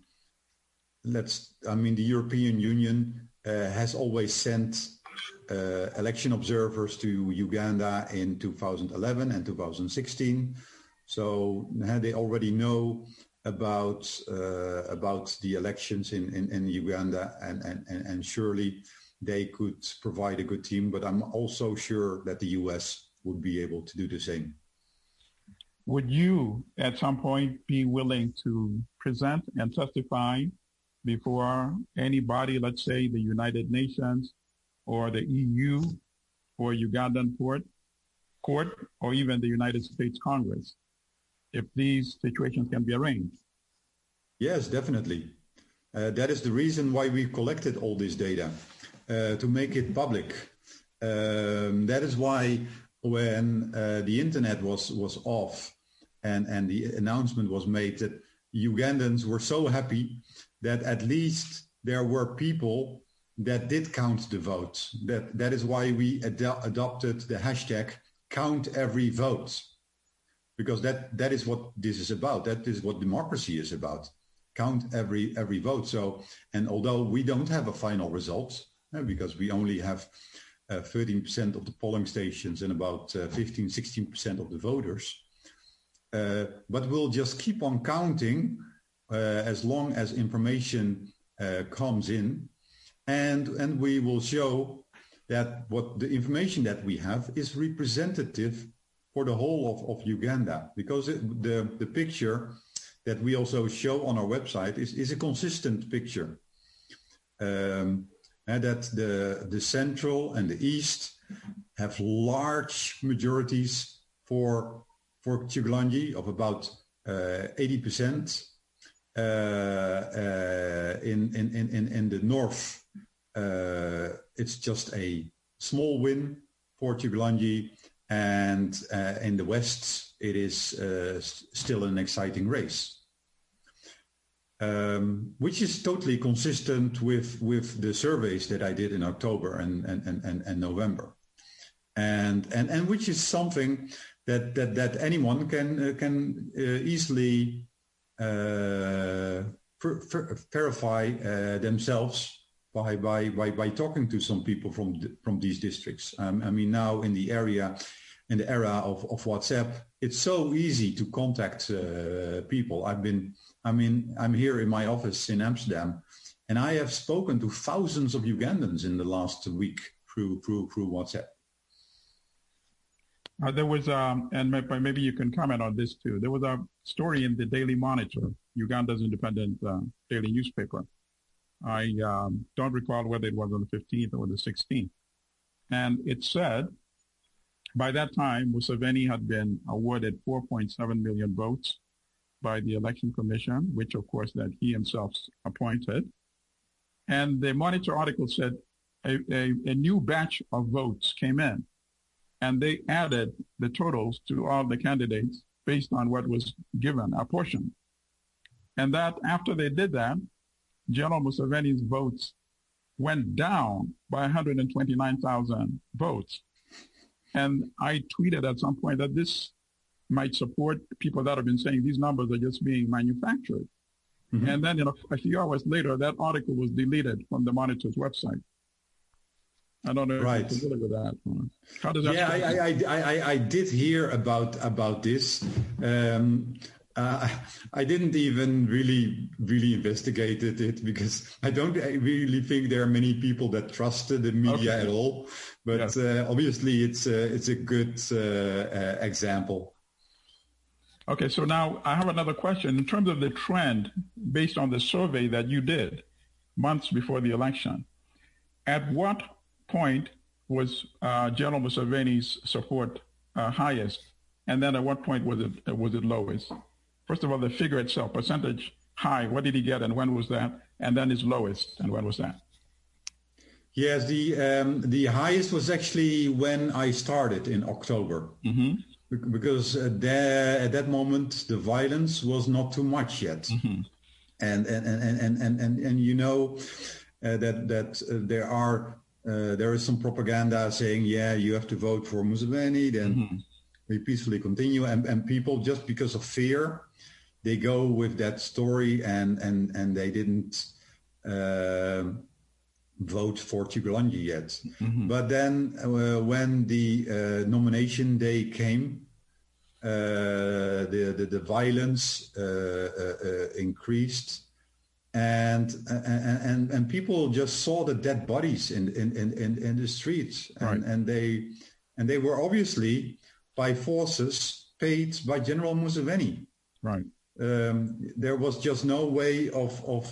Speaker 6: European Union has always sent election observers to Uganda in 2011 and 2016. So they already know about the elections in Uganda, and surely they could provide a good team. But I'm also sure that the US would be able to do the same.
Speaker 3: Would you at some point be willing to present and testify before any body, let's say the United Nations or the EU or Ugandan court or even the United States Congress, if these situations can be arranged?
Speaker 6: Yes, definitely. That is the reason why we collected all this data, to make it public. That is why when the internet was off and the announcement was made, that Ugandans were so happy that at least there were people that did count the votes. That is why we adopted the hashtag #CountEveryVote, because that is what this is about. That is what democracy is about. Count every vote. So, and although we don't have a final result, because we only have 13% of the polling stations and about 15-16% of the voters, but we'll just keep on counting as long as information comes in. and we will show that what the information that we have is representative for the whole of Uganda, because the picture that we also show on our website is a consistent picture. And that the central and the east have large majorities for Chigulanji of about 80%. In the north, it's just a small win for Chigulanji, and in the west, it is still an exciting race. Which is totally consistent with the surveys that I did in October and November, and which is something that anyone can easily verify themselves by talking to some people from these districts. I mean, now in the era of WhatsApp, it's so easy to contact people. I'm here in my office in Amsterdam, and I have spoken to thousands of Ugandans in the last week through WhatsApp.
Speaker 7: There was, and maybe you can comment on this too. There was a story in the Daily Monitor, Uganda's independent daily newspaper. I don't recall whether it was on the 15th or the 16th. And it said, by that time, Museveni had been awarded 4.7 million votes by the Election Commission, which of course that he himself appointed. And the Monitor article said a new batch of votes came in, and they added the totals to all the candidates based on what was given, a portion. And that after they did that, General Museveni's votes went down by 129,000 votes. And I tweeted at some point that this might support people that have been saying these numbers are just being manufactured. Mm-hmm. And then a few hours later, that article was deleted from the Monitor's website. I don't know if you're familiar with that. How does that?
Speaker 6: Yeah, I did hear about this. I didn't even really investigate it because I don't really think there are many people that trust the media at all. But obviously, it's a good example.
Speaker 7: Okay, so now I have another question. In terms of the trend, based on the survey that you did months before the election, at what point was General Museveni's support highest, and then at what point was it lowest? First of all, the figure itself, percentage high, what did he get and when was that? And then his lowest, and when was that?
Speaker 6: Yes, the highest was actually when I started in October. Mm-hmm. Because at that moment the violence was not too much yet, mm-hmm. and you know that there is some propaganda saying you have to vote for Museveni, then mm-hmm. we peacefully continue, and people just because of fear they go with that story and they didn't vote for Chigulanji yet. Mm-hmm. But then when the nomination day came, the violence increased, and people just saw the dead bodies in the streets, and they were obviously by forces paid by General Museveni.
Speaker 7: Right.
Speaker 6: There was just no way of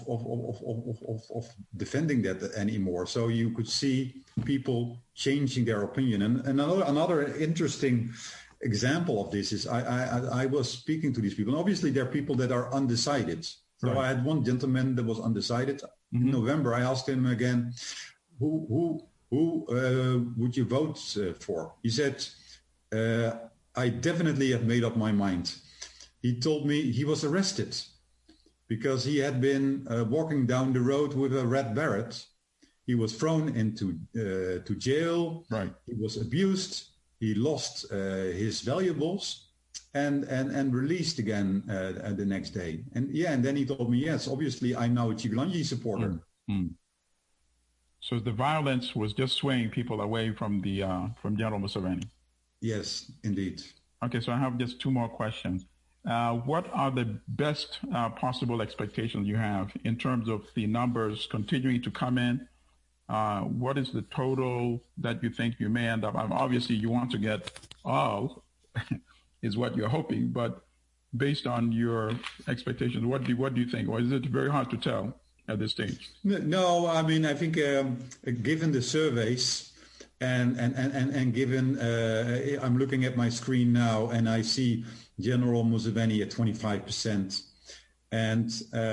Speaker 6: defending that anymore. So you could see people changing their opinion. And another interesting example of this is I was speaking to these people, and obviously there are people that are undecided. So right. I had one gentleman that was undecided. Mm-hmm. In November, I asked him again, who would you vote for? He said, I definitely have made up my mind. He told me he was arrested because he had been walking down the road with a red beret. He was thrown into to jail. Right. He was abused. He lost his valuables and released again the next day. And then he told me, yes, obviously I'm now a Chigulanji supporter. Mm-hmm.
Speaker 7: So the violence was just swaying people away from from General Museveni.
Speaker 6: Yes, indeed.
Speaker 7: Okay, so I have just two more questions. What are the best possible expectations you have in terms of the numbers continuing to come in what is the total that you think you may end up? Obviously, you want to get all, is what you're hoping, but based on your expectations, what do you think? Or is it very hard to tell at this stage?
Speaker 6: No, I mean, I think given the surveys and given, I'm looking at my screen now and I see General Museveni at 25%. And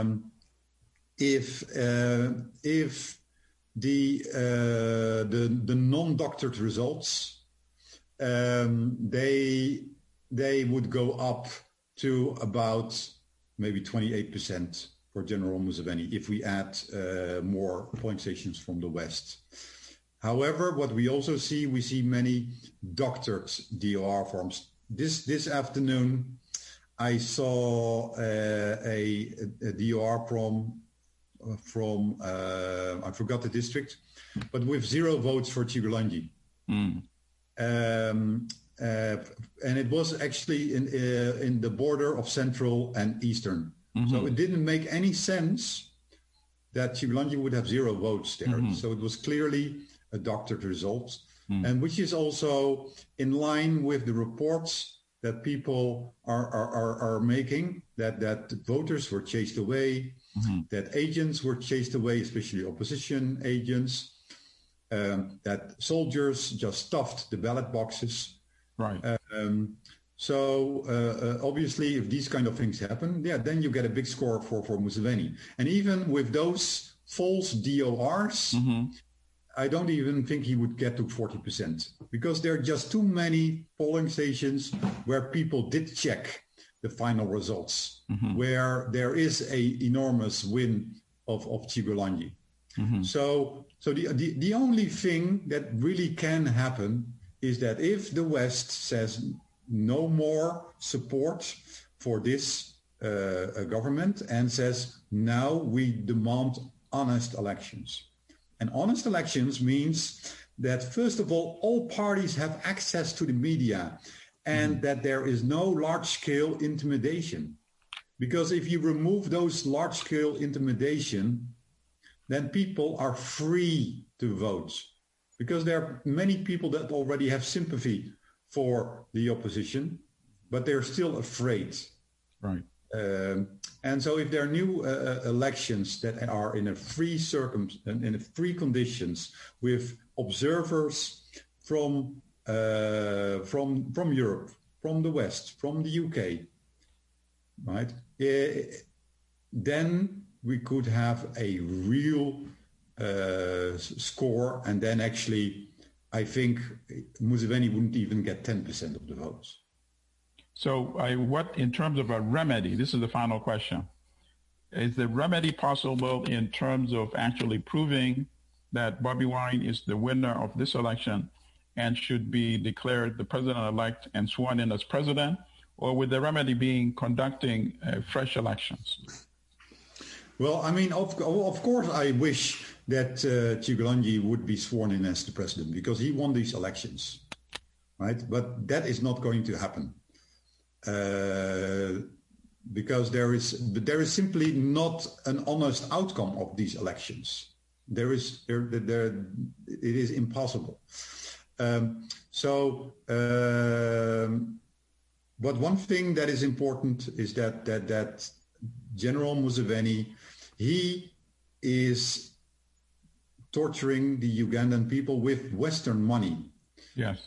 Speaker 6: if the non-doctored results, they would go up to about maybe 28% for General Museveni if we add more polling stations from the West. However, what we also see, we see many doctored DOR forms. This afternoon, I saw a DOR from I forgot the district, but with 0 votes for Chibulanji. And it was actually in the border of Central and Eastern. So it didn't make any sense that Chibulanji would have 0 votes there. So it was clearly a doctored result, and which is also in line with the reports that people are making, that voters were chased away, that agents were chased away, especially opposition agents, that soldiers just stuffed the ballot boxes.
Speaker 7: Right.
Speaker 6: So obviously, if these kind of things happen, then you get a big score for Museveni. And even with those false DORs, I don't even think he would get to 40% because there are just too many polling stations where people did check the final results, where there is a enormous win of Chibulanji. So the only thing that really can happen is that if the West says no more support for this government and says now we demand honest elections. And honest elections means that, first of all parties have access to the media and that there is no large-scale intimidation. Because if you remove those large-scale intimidation, then people are free to vote. Because there are many people that already have sympathy for the opposition, but they're still afraid.
Speaker 7: Right.
Speaker 6: And so if there are new elections that are in a free conditions with observers from Europe, from the West, from the UK, right? Then we could have a real score, and then actually I think Museveni wouldn't even get 10% of the votes.
Speaker 7: So what, in terms of a remedy, this is the final question, is the remedy possible in terms of actually proving that Bobi Wine is the winner of this election and should be declared the president-elect and sworn in as president, or with the remedy being conducting fresh elections?
Speaker 6: Well, I mean, of course, I wish that Chibulanji would be sworn in as the president because he won these elections, right? But that is not going to happen. Because there is simply not an honest outcome of these elections. It is impossible. But one thing that is important is that General Museveni, he is torturing the Ugandan people with Western money.
Speaker 7: Yes.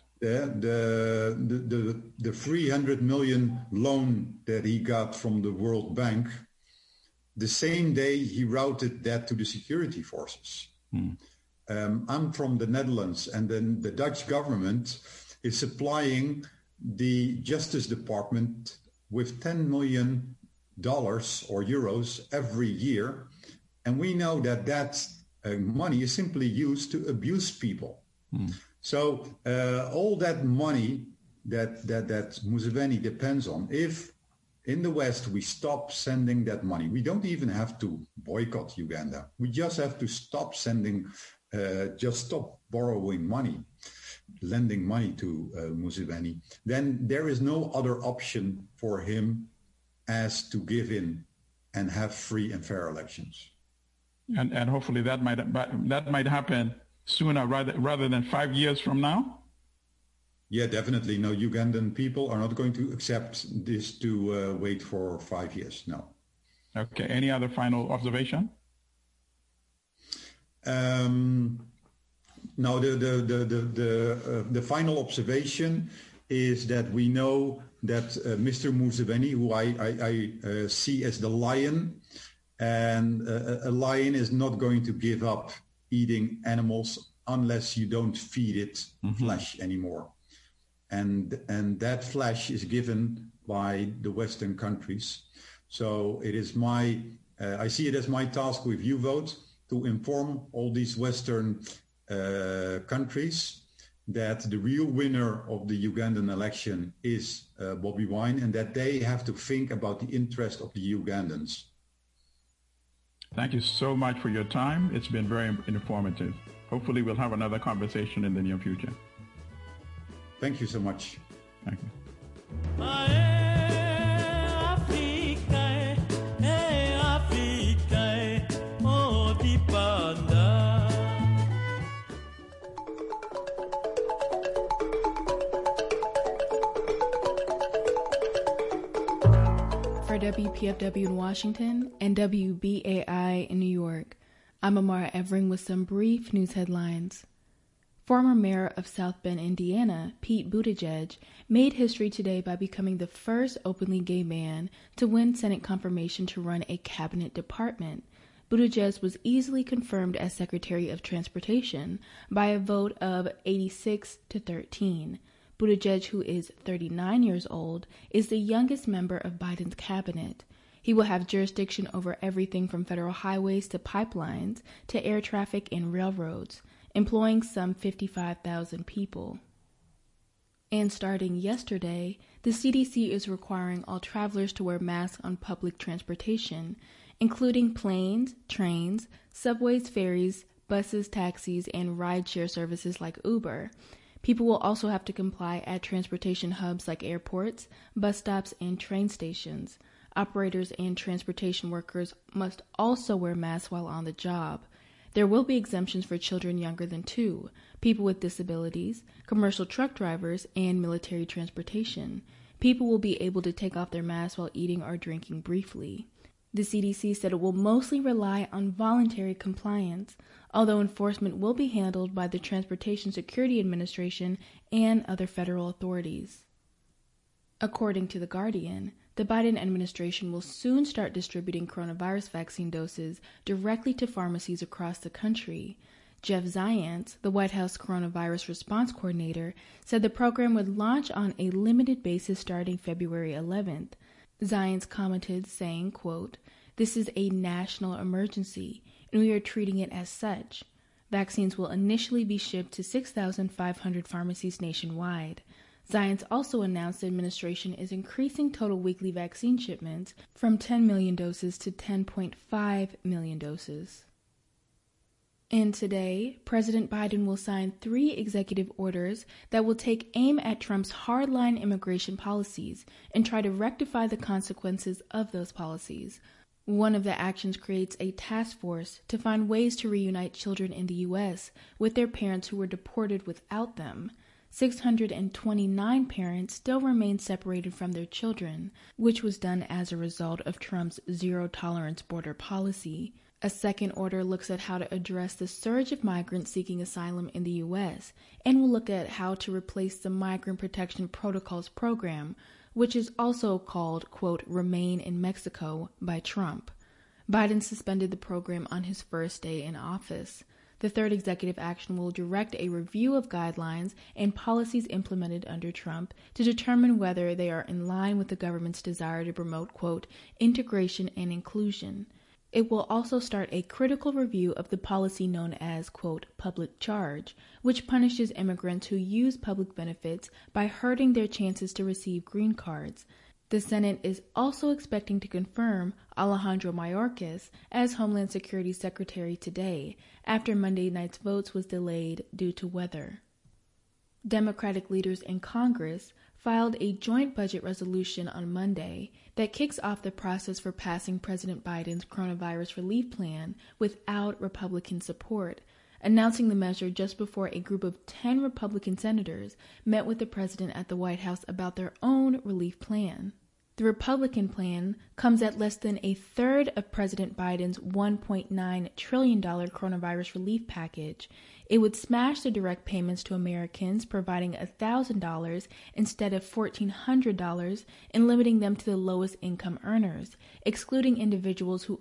Speaker 6: The 300 million loan that he got from the World Bank, the same day he routed that to the security forces. I'm from the Netherlands, and then the Dutch government is supplying the Justice Department with $10 million or euros every year. And we know that money is simply used to abuse people. So all that money that Museveni depends on, if in the West we stop sending that money, we don't even have to boycott Uganda. We just have to stop stop borrowing money, lending money to Museveni. Then there is no other option for him as to give in and have free and fair elections.
Speaker 7: And hopefully that might happen sooner rather than 5 years from now?
Speaker 6: Yeah, definitely. No, Ugandan people are not going to accept this to wait for 5 years. No.
Speaker 7: Okay. Any other final observation?
Speaker 6: No, the final observation is that we know that Mr. Museveni, who I see as the lion, and a lion is not going to give up eating animals unless you don't feed it flesh anymore. And that flesh is given by the Western countries. So it is I see it as my task with YouVote to inform all these Western countries that the real winner of the Ugandan election is Bobi Wine, and that they have to think about the interest of the Ugandans.
Speaker 7: Thank you so much for your time. It's been very informative. Hopefully we'll have another conversation in the near future.
Speaker 6: Thank you so much.
Speaker 7: Thank you.
Speaker 1: For WPFW in Washington and WBAI in New York, I'm Amara Evering with some brief news headlines. Former mayor of South Bend, Indiana, Pete Buttigieg, made history today by becoming the first openly gay man to win Senate confirmation to run a cabinet department. Buttigieg was easily confirmed as Secretary of Transportation by a vote of 86-13. Buttigieg, who is 39 years old, is the youngest member of Biden's cabinet. He will have jurisdiction over everything from federal highways to pipelines to air traffic and railroads, employing some 55,000 people. And starting yesterday, the CDC is requiring all travelers to wear masks on public transportation, including planes, trains, subways, ferries, buses, taxis, and rideshare services like Uber. People will also have to comply at transportation hubs like airports, bus stops, and train stations. Operators and transportation workers must also wear masks while on the job. There will be exemptions for children younger than 2, people with disabilities, commercial truck drivers, and military transportation. People will be able to take off their masks while eating or drinking briefly. The CDC said it will mostly rely on voluntary compliance, although enforcement will be handled by the Transportation Security Administration and other federal authorities. According to The Guardian, the Biden administration will soon start distributing coronavirus vaccine doses directly to pharmacies across the country. Jeff Zients, the White House coronavirus response coordinator, said the program would launch on a limited basis starting February 11th. Zients commented, saying, quote, "This is a national emergency, and we are treating it as such. Vaccines will initially be shipped to 6,500 pharmacies nationwide." Zients also announced the administration is increasing total weekly vaccine shipments from 10 million doses to 10.5 million doses. And today, President Biden will sign 3 executive orders that will take aim at Trump's hardline immigration policies and try to rectify the consequences of those policies. One of the actions creates a task force to find ways to reunite children in the U.S. with their parents who were deported without them. 629 parents still remain separated from their children, which was done as a result of Trump's zero-tolerance border policy. A second order looks at how to address the surge of migrants seeking asylum in the U.S. and will look at how to replace the Migrant Protection Protocols program, which is also called, quote, Remain in Mexico by Trump. Biden suspended the program on his first day in office. The third executive action will direct a review of guidelines and policies implemented under Trump to determine whether they are in line with the government's desire to promote, quote, integration and inclusion. It will also start a critical review of the policy known as, quote, public charge, which punishes immigrants who use public benefits by hurting their chances to receive green cards. The Senate is also expecting to confirm Alejandro Mayorkas as Homeland Security Secretary today, after Monday night's votes was delayed due to weather. Democratic leaders in Congress filed a joint budget resolution on Monday that kicks off the process for passing President Biden's coronavirus relief plan without Republican support, announcing the measure just before a group of 10 Republican senators met with the president at the White House about their own relief plan. The Republican plan comes at less than a third of President Biden's $1.9 trillion coronavirus relief package. It would smash the direct payments to Americans, providing $1,000 instead of $1,400 and limiting them to the lowest income earners, excluding individuals who